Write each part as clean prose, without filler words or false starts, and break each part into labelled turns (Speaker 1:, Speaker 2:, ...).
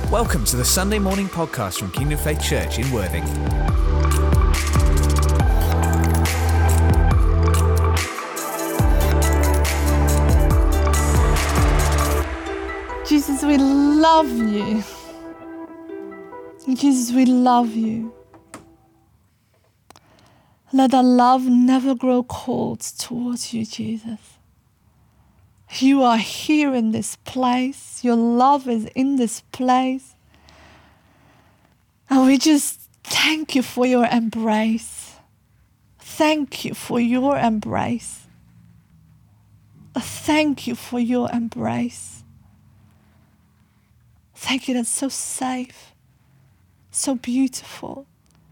Speaker 1: Welcome to the Sunday morning podcast from Kingdom Faith Church in Worthing.
Speaker 2: Jesus, we love you. Jesus, we love you. Let our love never grow cold towards you, Jesus. You are here in this place. Your love is in this place. And we just thank you for your embrace. Thank you for your embrace. Thank you for your embrace. Thank you, that's so safe, so beautiful.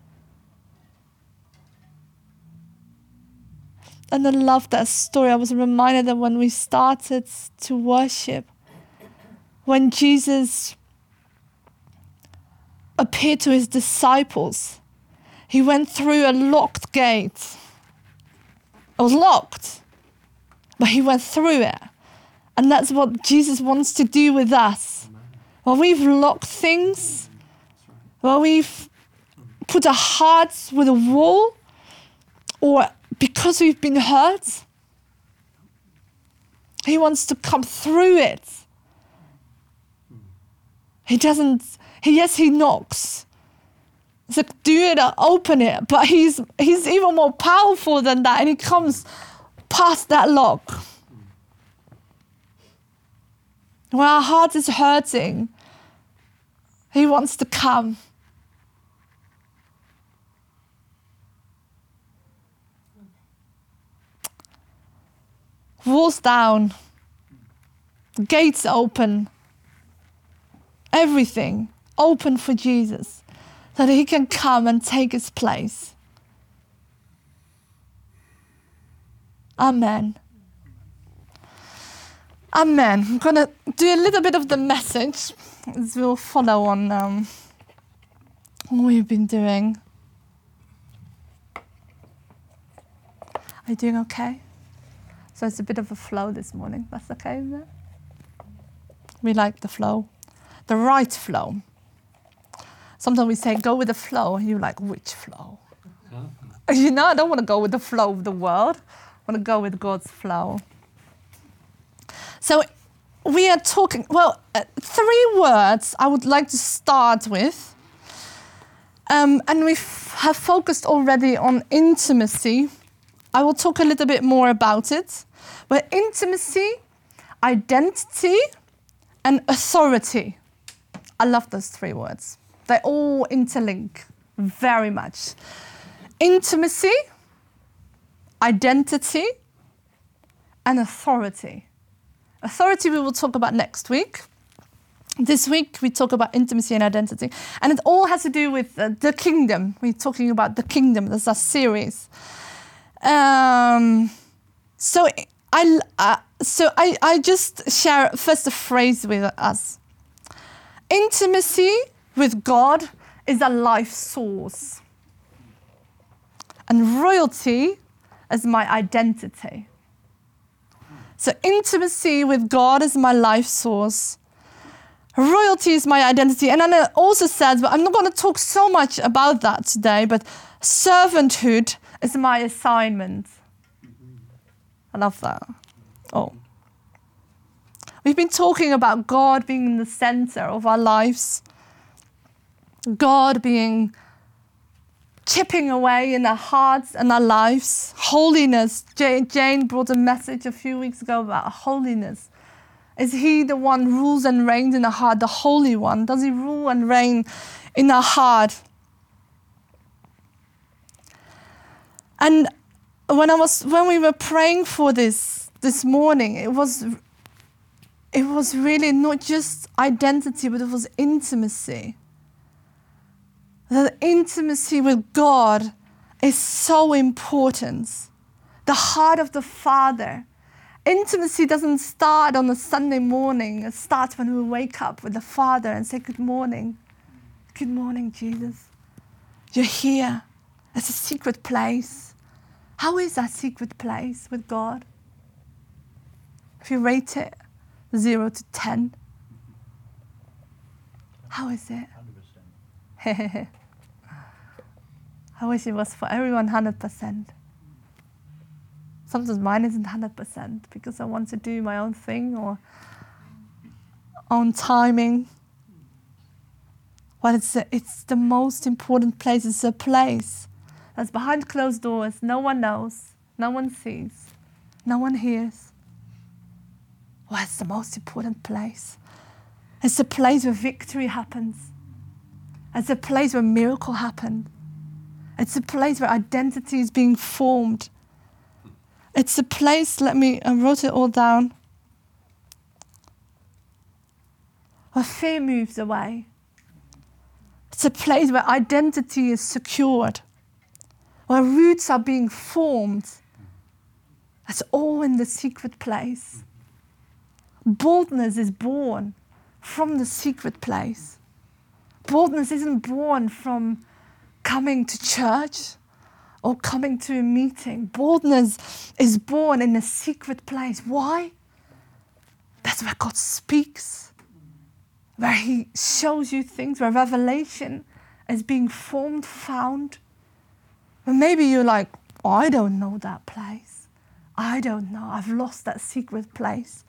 Speaker 2: And I love that story. I was reminded that when we started to worship, when Jesus appeared to his disciples, he went through a locked gate. It was locked, but he went through it. And that's what Jesus wants to do with us. While we've locked things, while we've put our hearts with a wall, or because we've been hurt, he wants to come through it. He knocks. It's like, do it or open it. But he's even more powerful than that, and he comes past that lock. When our heart is hurting, he wants to come. Walls down, gates open, everything open for Jesus, so that he can come and take his place. Amen. Amen. I'm going to do a little bit of the message as we'll follow on what we've been doing. Are you doing okay? So it's a bit of a flow this morning. That's okay, isn't it? We like the flow. The right flow. Sometimes we say, go with the flow. And you're like, which flow? You know, I don't want to go with the flow of the world. I want to go with God's flow. So we are talking, three words I would like to start with. And we have focused already on intimacy. I will talk a little bit more about it. But intimacy, identity, and authority. I love those three words. They all interlink very much. Intimacy, identity, and authority. Authority we will talk about next week. This week we talk about intimacy and identity. And it all has to do with the kingdom. We're talking about the kingdom. That's our series. So I just share first a phrase with us. Intimacy with God is a life source. And royalty is my identity. So intimacy with God is my life source. Royalty is my identity. And then it also says, but I'm not going to talk so much about that today, but servanthood is my assignment. I love that. Oh. We've been talking about God being in the center of our lives. God being chipping away in our hearts and our lives. Holiness. Jane brought a message a few weeks ago about holiness. Is he the one who rules and reigns in our heart, the Holy One? Does he rule and reign in our heart? And when we were praying for this morning, it was really not just identity, but it was intimacy. The intimacy with God is so important. The heart of the Father. Intimacy doesn't start on a Sunday morning. It starts when we wake up with the Father and say, good morning. Good morning, Jesus. You're here. It's a secret place. How is that secret place with God? If you rate it 0 to 10, How is it?
Speaker 3: 100%.
Speaker 2: I wish it was for everyone 100%. Sometimes mine isn't 100% because I want to do my own thing or own timing. But it's the most important place. It's a place that's behind closed doors. No one knows, no one sees, no one hears. Well, it's the most important place. It's the place where victory happens. It's a place where miracle happens. It's a place where identity is being formed. It's a place, I wrote it all down, where fear moves away. It's a place where identity is secured, where roots are being formed. It's all in the secret place. Boldness is born from the secret place. Boldness isn't born from coming to church or coming to a meeting. Boldness is born in a secret place. Why? That's where God speaks, where he shows you things, where revelation is being formed, found. And maybe you're like, oh, I don't know that place. I don't know. I've lost that secret place.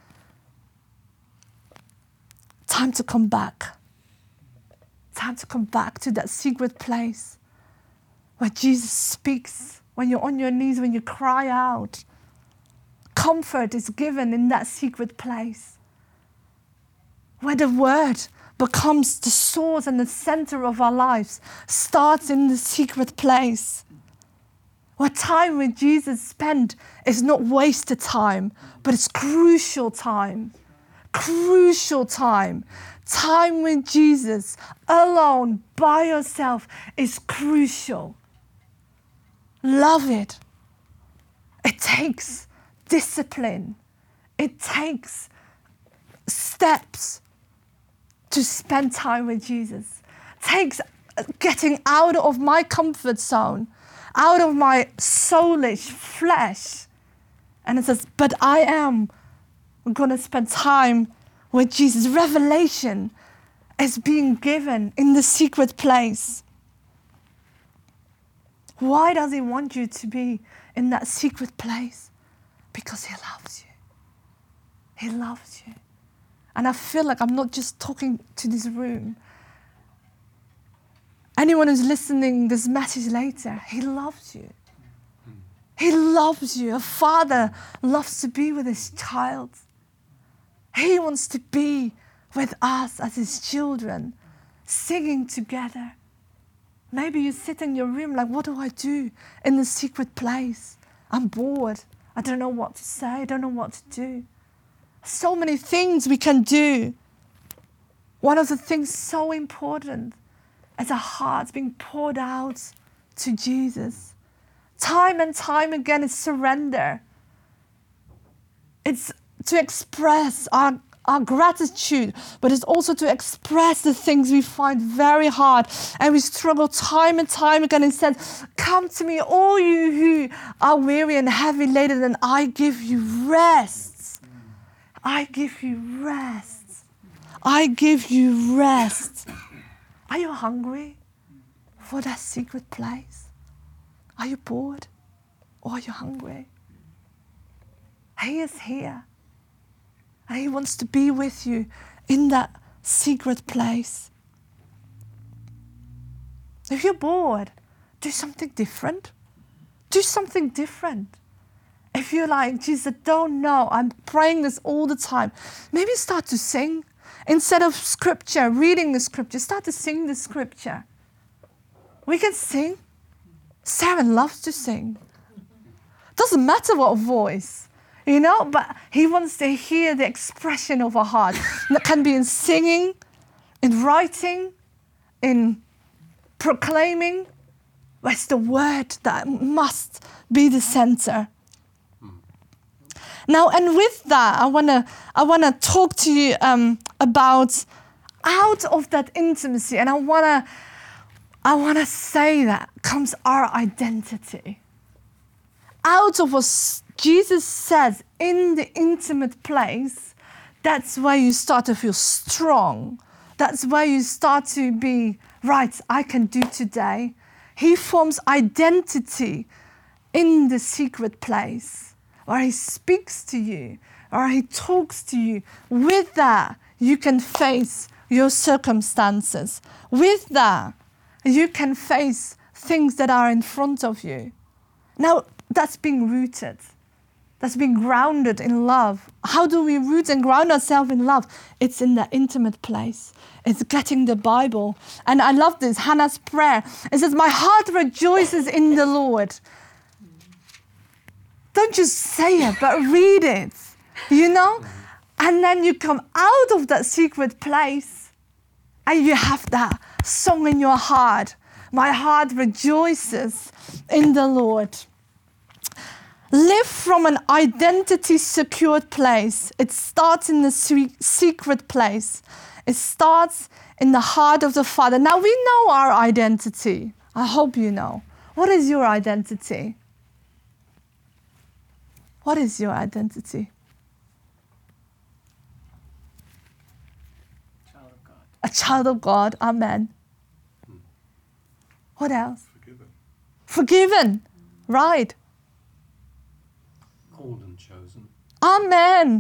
Speaker 2: Time to come back. Time to come back to that secret place where Jesus speaks, when you're on your knees, when you cry out. Comfort is given in that secret place where the word becomes the source and the center of our lives, starts in the secret place. Where time with Jesus spent is not wasted time, but it's crucial time. Crucial time. Time with Jesus, alone, by yourself, is crucial. Love it. It takes discipline. It takes steps to spend time with Jesus. It takes getting out of my comfort zone, out of my soulish flesh. And it says, but I am going to spend time with Jesus. Revelation is being given in the secret place. Why does he want you to be in that secret place? Because he loves you. He loves you. And I feel like I'm not just talking to this room. Anyone who's listening this message later, he loves you. He loves you. A father loves to be with his child. He wants to be with us as his children, singing together. Maybe you sit in your room like, what do I do in the secret place? I'm bored. I don't know what to say. I don't know what to do. So many things we can do. One of the things so important is our hearts being poured out to Jesus. Time and time again, it's surrender. It's to express our gratitude, but it's also to express the things we find very hard and we struggle time and time again. It says, come to me, all you who are weary and heavy laden, and I give you rest. I give you rest. I give you rest. Are you hungry for that secret place? Are you bored or are you hungry? He is here. And he wants to be with you in that secret place. If you're bored, do something different. Do something different. If you're like, Jesus, I don't know, I'm praying this all the time, maybe start to sing. Instead of scripture, reading the scripture, start to sing the scripture. We can sing. Sarah loves to sing. Doesn't matter what voice. You know, but he wants to hear the expression of our heart. That can be in singing, in writing, in proclaiming. But it's the word that must be the center. Now, and with that, I wanna talk to you about out of that intimacy, and I wanna say that comes our identity. Out of what Jesus says in the intimate place, that's where you start to feel strong, That's where you start to be, right, I can do today. He forms identity in the secret place where he speaks to you, or he talks to you. With that, you can face your circumstances. With that, you can face things that are in front of you. Now, that's being rooted. That's being grounded in love. How do we root and ground ourselves in love? It's in the intimate place. It's getting the Bible. And I love this, Hannah's prayer. It says, my heart rejoices in the Lord. Don't just say it, but read it, you know? And then you come out of that secret place and you have that song in your heart. My heart rejoices in the Lord. Live from an identity-secured place. It starts in the secret place. It starts in the heart of the Father. Now, we know our identity. I hope you know. What is your identity? What is your identity?
Speaker 4: Child of God.
Speaker 2: A child of God. Amen. What else?
Speaker 5: Forgiven.
Speaker 2: Forgiven. Right.
Speaker 5: Called and chosen.
Speaker 2: Amen.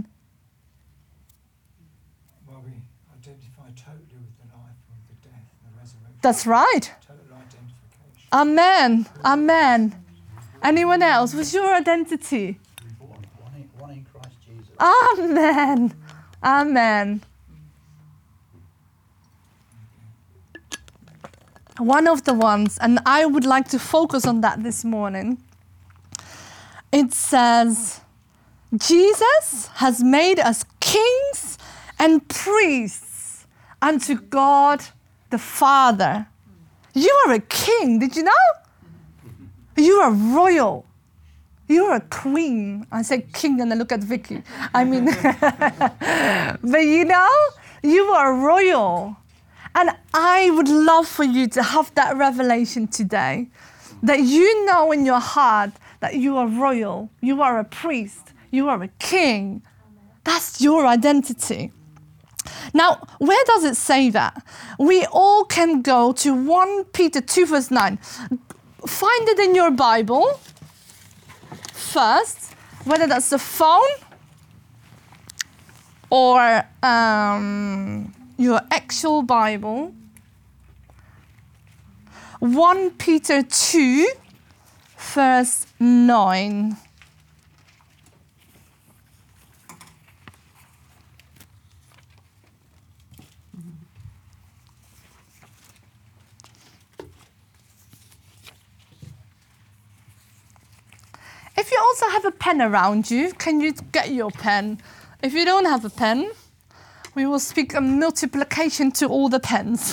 Speaker 4: Well, we identify totally with the life, with the death, and the resurrection.
Speaker 2: That's right.
Speaker 4: Total identification.
Speaker 2: Amen. Amen. Anyone else? What's your identity?
Speaker 6: Reborn, one in Christ Jesus.
Speaker 2: Amen. Amen. One of the ones, and I would like to focus on that this morning. It says, Jesus has made us kings and priests unto God the Father. You are a king, did you know? You are royal. You're a queen. I say king and I look at Vicky. I mean, but you know, you are royal. And I would love for you to have that revelation today, that you know in your heart that you are royal, you are a priest, you are a king. That's your identity. Now, where does it say that? We all can go to 1 Peter 2 verse 9. Find it in your Bible first, whether that's the phone or your actual Bible. 1 Peter 2 verse 9. If you also have a pen around you, can you get your pen? If you don't have a pen, we will speak a multiplication to all the pens.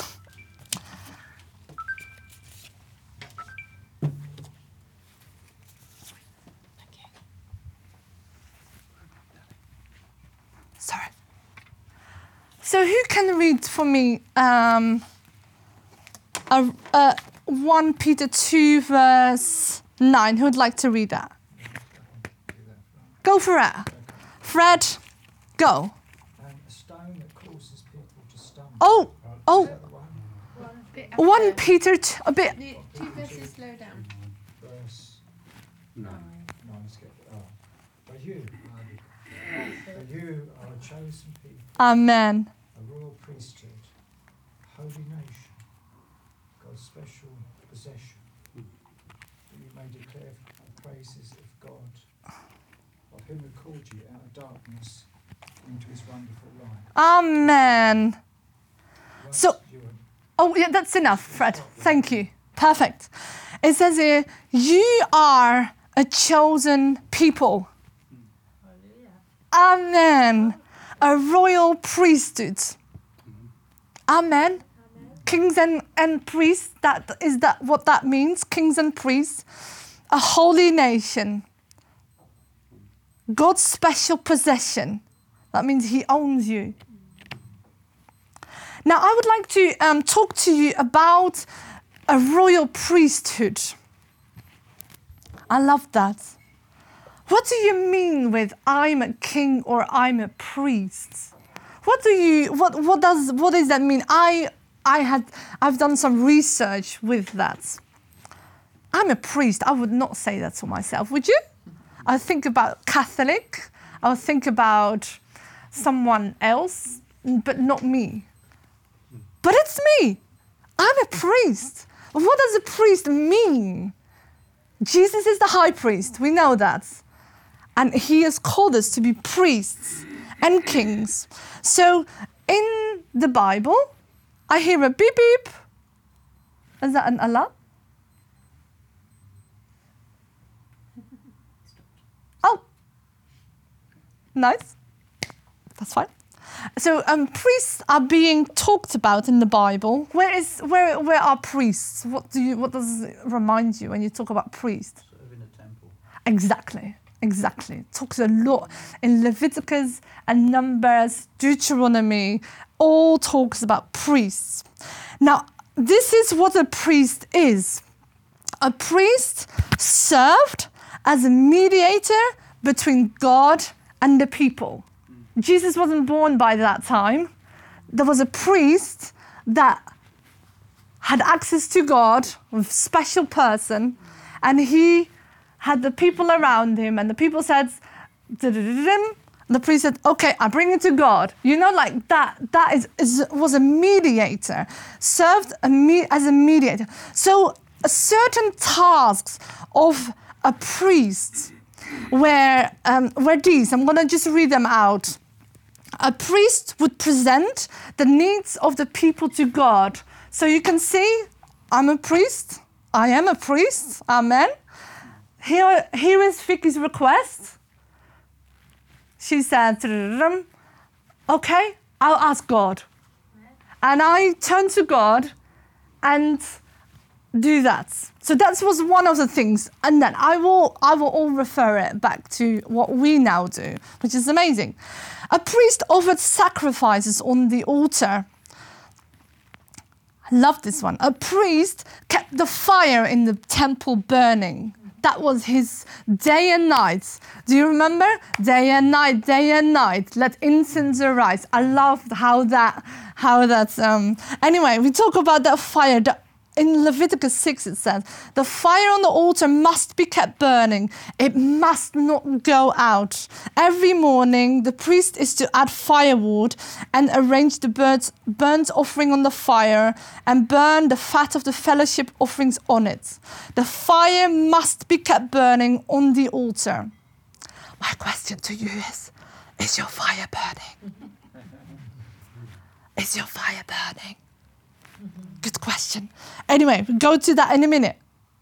Speaker 2: Sorry. So who can read for me 1 Peter 2 verse 9? Who would like to read that? Go for it. Fred, go.
Speaker 4: A stone that causes people to stumble.
Speaker 2: Oh,
Speaker 4: Is that the one?
Speaker 2: 1 Peter, a bit.
Speaker 3: 2 verses slow down.
Speaker 4: Verse
Speaker 5: No.
Speaker 4: 9. Skip. Oh. But you are a chosen people,
Speaker 2: Amen.
Speaker 4: a royal priesthood, a holy nation, God's special possession, that you may declare the praises of God, of him who called you out of darkness into his wonderful light.
Speaker 2: Amen.
Speaker 4: Once
Speaker 2: So-
Speaker 4: you were
Speaker 2: Oh, yeah, that's enough, Fred. Thank you. Perfect. It says here, you are a chosen people. Amen. A royal priesthood. Amen. Kings and priests, that is that what that means? Kings and priests. A holy nation. God's special possession. That means he owns you. Now, I would like to talk to you about a royal priesthood. I love that. What do you mean with I'm a king or I'm a priest? what does that mean? I've done some research with that. I'm a priest. I would not say that to myself, would you? I think about Catholic. I would think about someone else, but not me. But it's me. I'm a priest. What does a priest mean? Jesus is the high priest. We know that. And he has called us to be priests and kings. So in the Bible, I hear a beep beep. Is that an alarm? Oh, nice. That's fine. So priests are being talked about in the Bible. Where are priests? What does it remind you when you talk about priests?
Speaker 6: Serving a temple.
Speaker 2: Exactly. It talks a lot in Leviticus and Numbers, Deuteronomy, all talks about priests. Now, this is what a priest is. A priest served as a mediator between God and the people. Jesus wasn't born by that time. There was a priest that had access to God, a special person, and he had the people around him, and the people said, the priest said, okay, I bring it to God. You know, like that was a mediator, served as a mediator. So certain tasks of a priest were these. I'm going to just read them out. A priest would present the needs of the people to God. So you can see, I'm a priest. I am a priest. Amen. Here is Vicky's request. She said, okay, I'll ask God. And I turn to God and do that. So that was one of the things. And then I will all refer it back to what we now do, which is amazing. A priest offered sacrifices on the altar. I love this one. A priest kept the fire in the temple burning. That was his day and night. Do you remember? Day and night, let incense arise. I love how that's, anyway, we talk about that fire. In Leviticus 6 it says, the fire on the altar must be kept burning. It must not go out. Every morning the priest is to add firewood and arrange the burnt offering on the fire and burn the fat of the fellowship offerings on it. The fire must be kept burning on the altar. My question to you is your fire burning? Is your fire burning? Good question. Anyway, we'll go to that in a minute.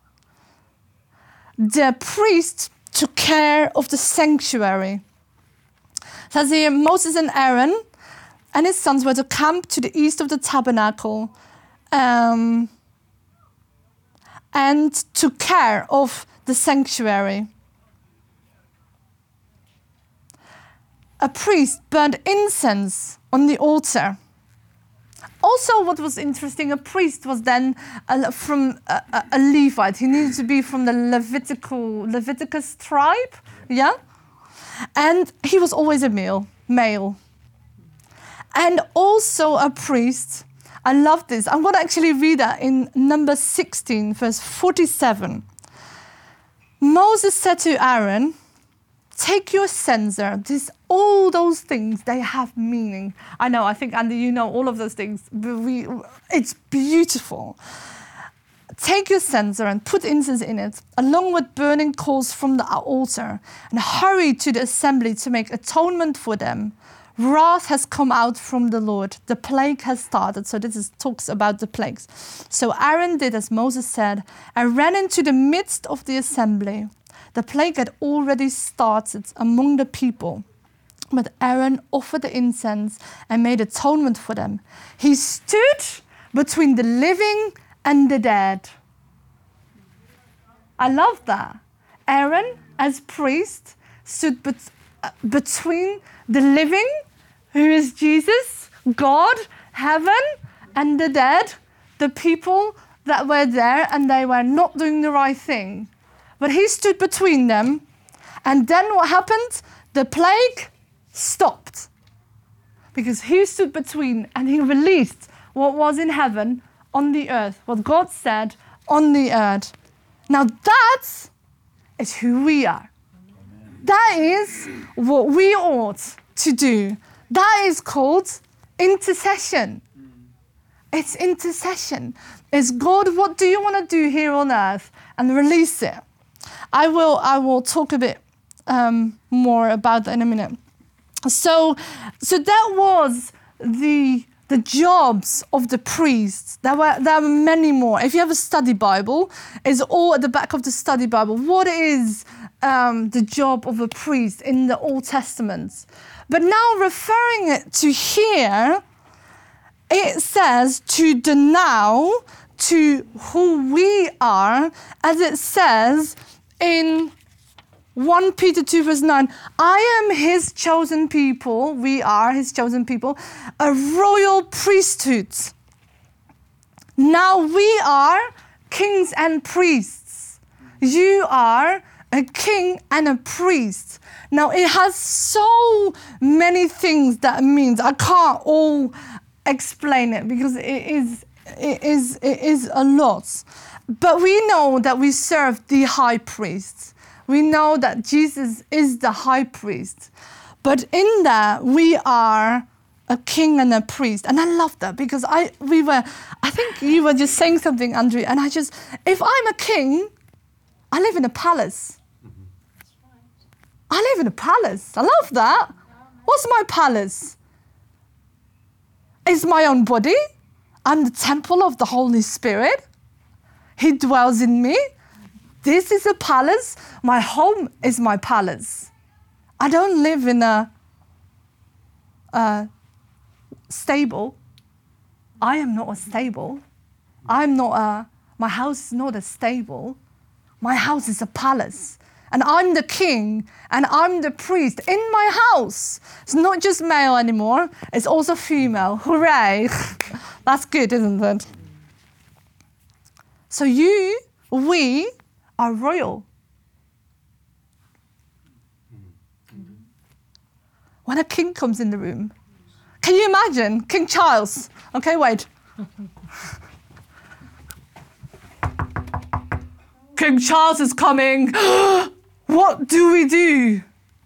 Speaker 2: The priest took care of the sanctuary. It says here, Moses and Aaron and his sons were to camp to the east of the tabernacle and took care of the sanctuary. A priest burned incense on the altar. Also, what was interesting, a priest was then from a Levite. He needed to be from the Leviticus tribe, yeah? And he was always a male. And also a priest, I love this. I'm going to actually read that in Numbers 16, verse 47. Moses said to Aaron, take your censer. All those things, they have meaning. I know, I think, Andy, you know all of those things. But it's beautiful. Take your censer and put incense in it, along with burning coals from the altar, and hurry to the assembly to make atonement for them. Wrath has come out from the Lord. The plague has started. So talks about the plagues. So Aaron did as Moses said and ran into the midst of the assembly. The plague had already started among the people. But Aaron offered the incense and made atonement for them. He stood between the living and the dead. I love that. Aaron, as priest, stood between the living, who is Jesus, God, heaven, and the dead, the people that were there and they were not doing the right thing. But he stood between them. And then what happened? The plague stopped. because he stood between and he released what was in heaven on the earth, what God said on the earth. Now that is who we are. That is what we ought to do. That is called intercession. It's intercession. It's God, what do you want to do here on earth? And release it. I will talk a bit more about that in a minute. So that was the jobs of the priests. There were many more. If you have a study Bible, it's all at the back of the study Bible. What is the job of a priest in the Old Testament? But now referring it to here, it says to the now, to who we are, as it says in 1 Peter 2 verse 9, I am his chosen people, we are his chosen people, a royal priesthood. Now we are kings and priests. You are a king and a priest. Now it has so many things that it means. I can't all explain it because it is a lot. But we know that we serve the high priest. We know that Jesus is the high priest. But in that, we are a king and a priest. And I love that because I think you were just saying something, Andrew, and if I'm a king, I live in a palace. I live in a palace. I love that. What's my palace? It's my own body. I'm the temple of the Holy Spirit. He dwells in me. This is a palace. My home is my palace. I don't live in a stable. I am not a stable. My house is not a stable. My house is a palace. And I'm the king and I'm the priest in my house. It's not just male anymore. It's also female. Hooray. That's good, isn't it? So we are royal. When a king comes in the room, can you imagine? King Charles. Okay, wait. King Charles is coming. What do we do?
Speaker 6: You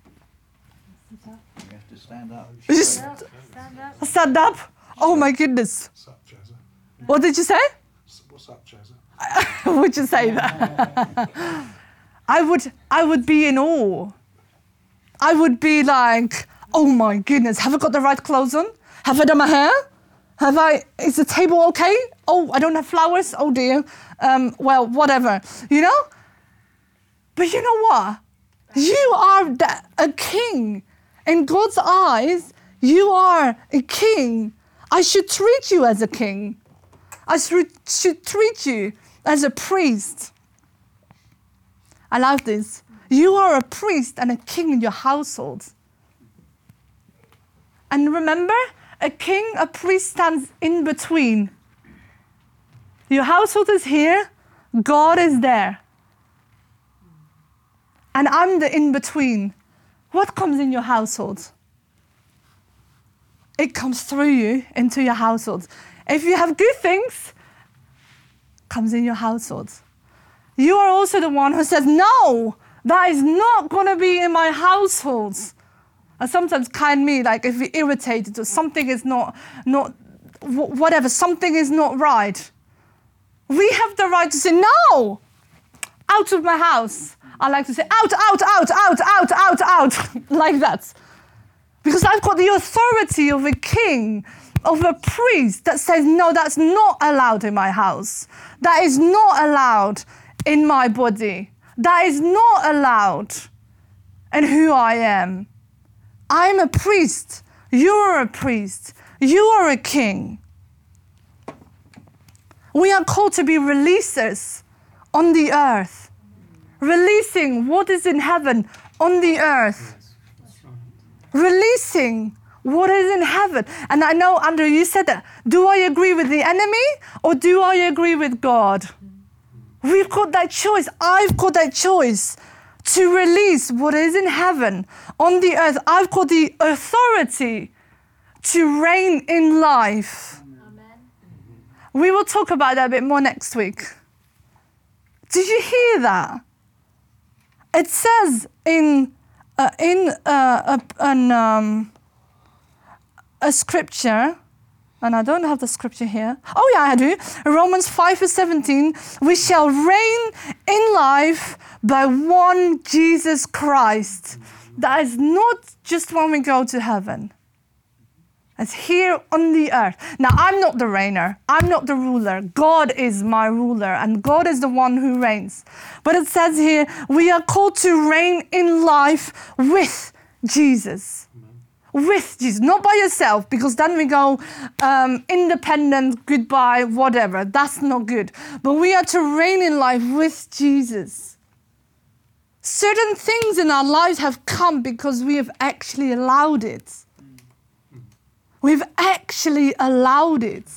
Speaker 6: have to stand up.
Speaker 2: Just stand up. Oh my goodness.
Speaker 5: What's up, Chazza?
Speaker 2: What did you say?
Speaker 5: What's up, Chazza?
Speaker 2: Would you say that? I would be in awe. I would be like, oh my goodness, have I got the right clothes on? Have I done my hair? Is the table okay? Oh, I don't have flowers? Oh dear. Well, whatever, you know? But you know what? You are a king. In God's eyes, you are a king. I should treat you as a king. I should treat you as a priest. I love this. You are a priest and a king in your household. And remember, a king, a priest stands in between. Your household is here, God is there. And I'm the in-between. What comes in your household? It comes through you into your household. If you have good things, it comes in your household. You are also the one who says, no, that is not going to be in my household. And sometimes kind me, like if we're irritated or something is not whatever, something is not right. We have the right to say, no, out of my house. I like to say, out, out, out, out, out, out, out, like that. Because I've got the authority of a king, of a priest that says, no, that's not allowed in my house. That is not allowed in my body. That is not allowed in who I am. I'm a priest. You're a priest. You are a king. We are called to be releasers on the earth. Releasing what is in heaven on the earth. Releasing what is in heaven. And I know, Andrew, you said that. Do I agree with the enemy or do I agree with God? We've got that choice. I've got that choice to release what is in heaven on the earth. I've got the authority to reign in life. We will talk about that a bit more next week. Did you hear that? It says in a scripture, and I don't have the scripture here. Oh yeah, I do. Romans 5:17, we shall reign in life by one Jesus Christ. That is not just when we go to heaven. It's here on the earth. Now, I'm not the reigner. I'm not the ruler. God is my ruler, and God is the one who reigns. But it says here, we are called to reign in life with Jesus. With Jesus, not by yourself, because then we go independent, goodbye, whatever. That's not good. But we are to reign in life with Jesus. Certain things in our lives have come because we have actually allowed it. We've actually allowed it.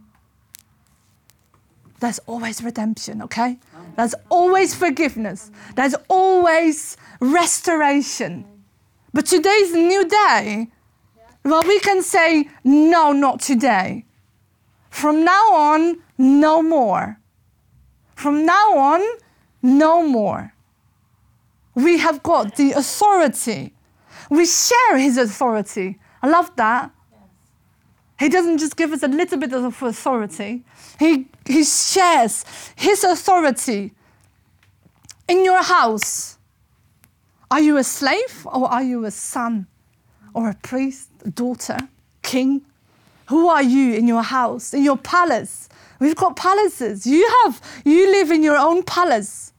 Speaker 2: There's always redemption, okay? There's always forgiveness. There's always restoration. But today's a new day. Well, we can say, no, not today. From now on, no more. From now on, no more. We have got the authority. We share his authority. I love that. He doesn't just give us a little bit of authority. He shares his authority. In your house, are you a slave or are you a son or a priest, a daughter, king? Who are you in your house, in your palace? We've got palaces. You live in your own palace.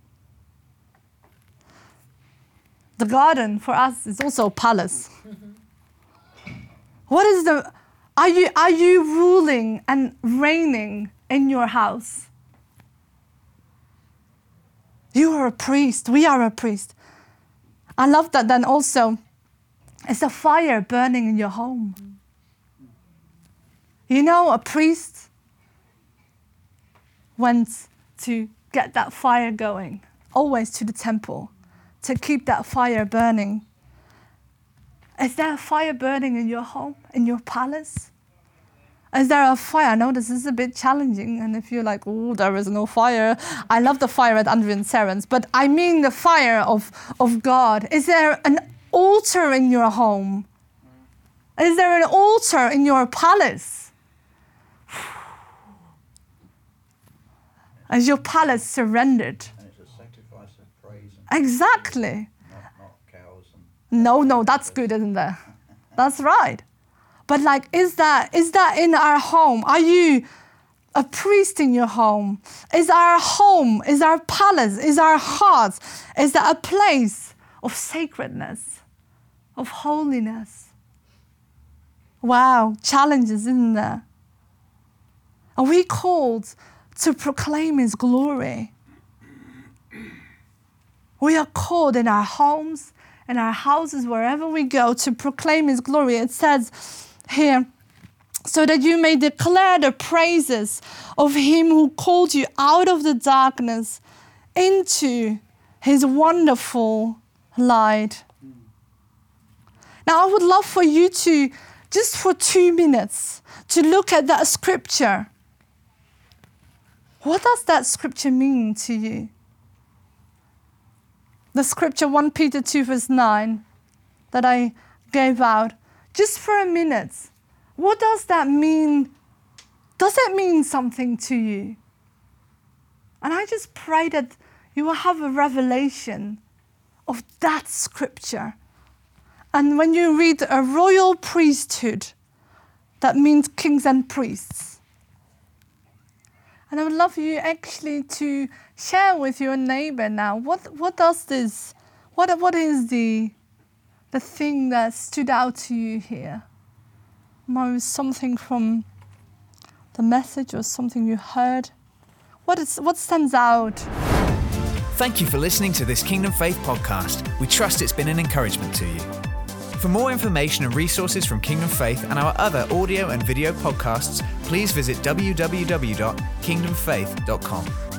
Speaker 2: The garden for us is also a palace. Are you ruling and reigning in your house? You are a priest. We are a priest. I love that then also. It's a fire burning in your home. You know, a priest went to get that fire going, always to the temple, to keep that fire burning. Is there a fire burning in your home, in your palace? Is there a fire? I know this is a bit challenging, and if you're like, oh, there is no fire. I love the fire at Andrew and Sarah's, but I mean the fire of God. Is there an altar in your home? Is there an altar in your palace? Is your palace surrendered?
Speaker 6: And it's a sacrifice of praise.
Speaker 2: Exactly.
Speaker 6: Not cows.
Speaker 2: No, that's good, isn't there? That's right. But like, is that in our home? Are you a priest in your home? Is our home, is our palace, is our heart, is that a place of sacredness, of holiness? Wow, challenges, isn't there? Are we called to proclaim his glory? We are called in our homes, in our houses, wherever we go, to proclaim his glory. It says here, so that you may declare the praises of him who called you out of the darkness into his wonderful light. Now, I would love for you to, just for 2 minutes, to look at that scripture. What does that scripture mean to you? The scripture 1 Peter 2 verse 9 that I gave out. Just for a minute, what does that mean? Does it mean something to you? And I just pray that you will have a revelation of that scripture. And when you read a royal priesthood, that means kings and priests. And I would love you actually to share with your neighbor now, what does this, what is the thing that stood out to you here? Maybe something from the message or something you heard. What stands out?
Speaker 1: Thank you for listening to this Kingdom Faith podcast. We trust it's been an encouragement to you. For more information and resources from Kingdom Faith and our other audio and video podcasts, please visit www.kingdomfaith.com.